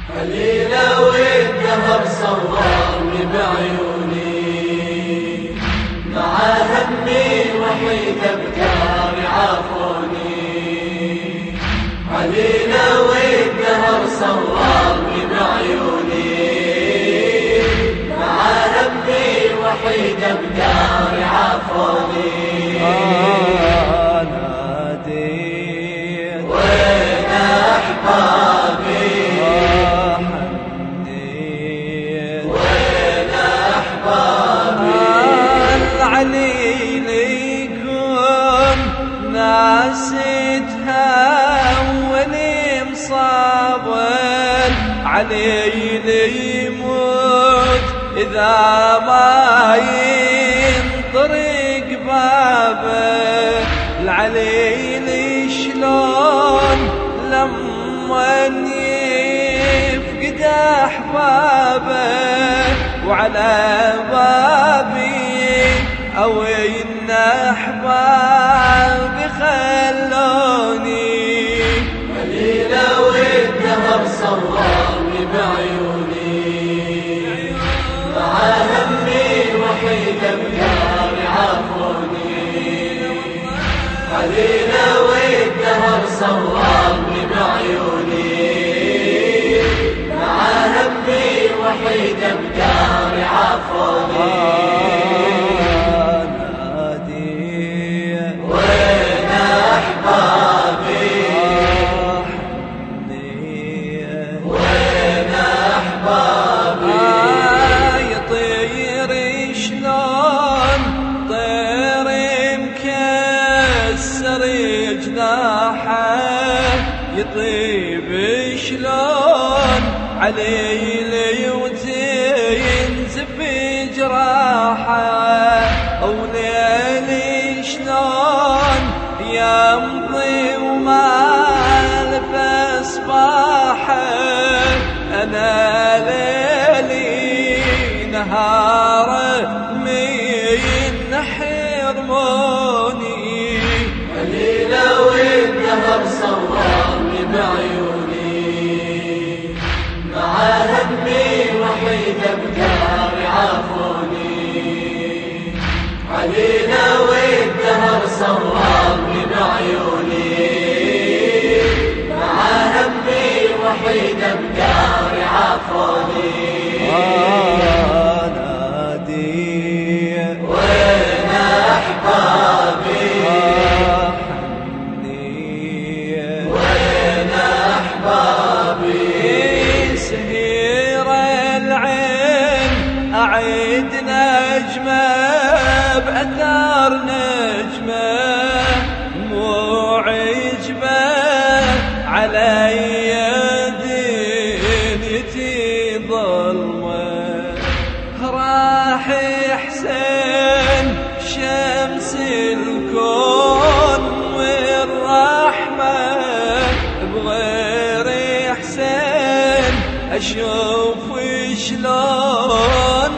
قليلة والدهر صورني بعيوني، مع همي وحيد أبكار عافوني. قليلة والدهر صورني بعيوني، مع همي وحيد أبكار عافوني. ناديت وين أحبابي، ناسيتها مصابر علي يموت إذا ما ينطرق بابه. العليل شلون لما يفقد أحبابه، وعلى بابي أو إن أحبابي خلوني. قليلة والدهر صورني بعيوني، مع همي وحيد أبكار عافوني. قليلة والدهر صورني بعيوني، مع همي وحيد أبكار عافوني. يطيب شلون علي وتنزف جراحه، أو ليلي شلون يمضي وما لبس صباحه. أنا ليلي نهاره من حرموني. قليلة والدهر صورني بعيوني، مع همي وحيد أبكار عافوني. قليلة والدهر صورني بعيوني، مع همي وحيد أبكار عافوني. وين أحبابي، أعيد نجمة بأثار نجمة، مو عجبة علي دنيتي ظلمة. راح حسين شمس الكون والرحمة، بغير حسين أشوف شلون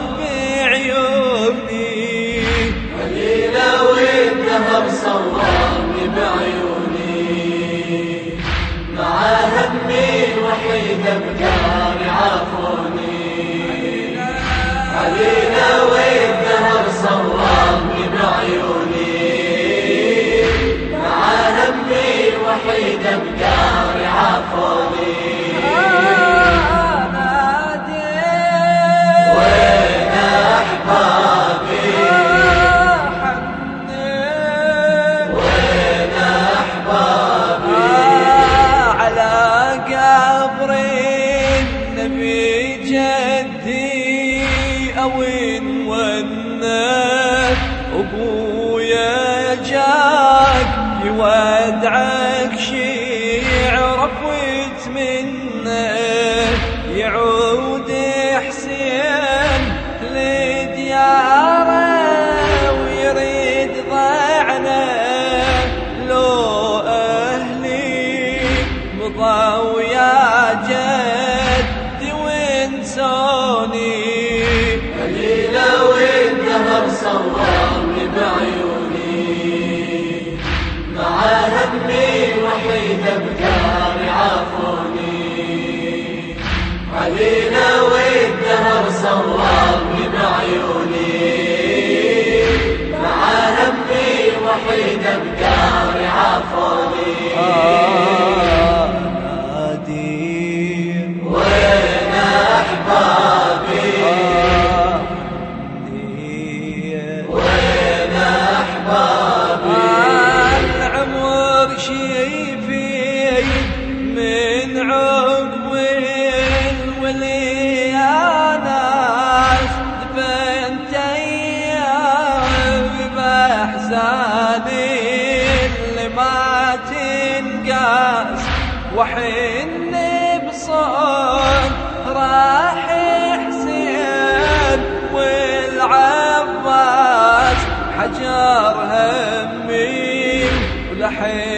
بعيوني. قليلة والدهر صورني بعيوني، مع همي وحيد أبكار عافوني. قليلة والدهر صورني بعيوني، مع همي وحيد أبكار عافوني. وين ونك أبويا جاك يودعك شعرك ويتمنى يعود حسين لدياره ويريد ضعنا. لو أهلي مضوا يا جدي وانسوني. قليلة والدهر صورني بعيوني، مع همي وحيد أبكار عافوني. علينا والدهر صورني بعيوني، مع همي وحيد ابكاري عافوني. نادي وين احبابي، وين احبابي، العمر شيفي من عقب الولي ناس دفنت ايام باحزاني اللي ما تنقاس، وحن بصوت راح حسين والعباس حجر همي ولحين